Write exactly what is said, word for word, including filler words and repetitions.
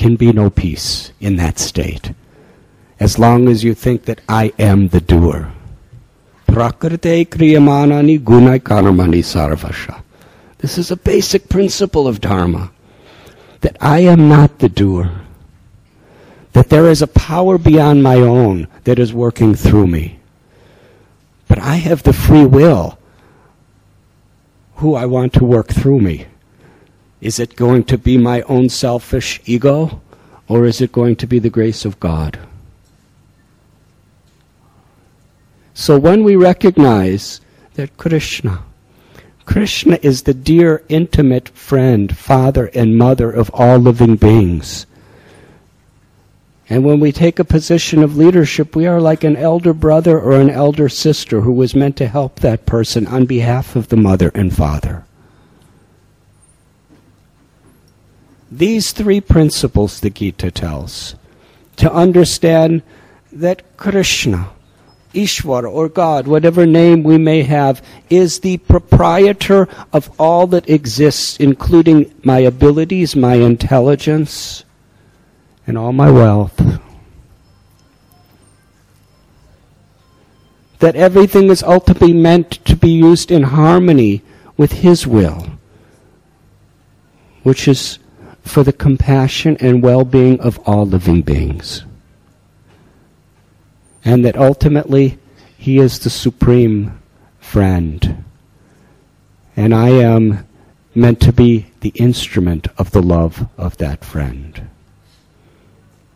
can be no peace in that state, as long as you think that I am the doer. Prakrite kriyamanani gunai karmani sarvasha. This is a basic principle of Dharma, that I am not the doer, that there is a power beyond my own that is working through me. But I have the free will who I want to work through me. Is it going to be my own selfish ego, or is it going to be the grace of God? So when we recognize that Krishna, Krishna is the dear, intimate friend, father and mother of all living beings, and when we take a position of leadership, we are like an elder brother or an elder sister who was meant to help that person on behalf of the mother and father. These three principles the Gita tells, to understand that Krishna, Ishvara or God, whatever name we may have, is the proprietor of all that exists, including my abilities, my intelligence, and all my wealth. That everything is ultimately meant to be used in harmony with His will, which is for the compassion and well-being of all living beings. And that ultimately He is the supreme friend. And I am meant to be the instrument of the love of that friend.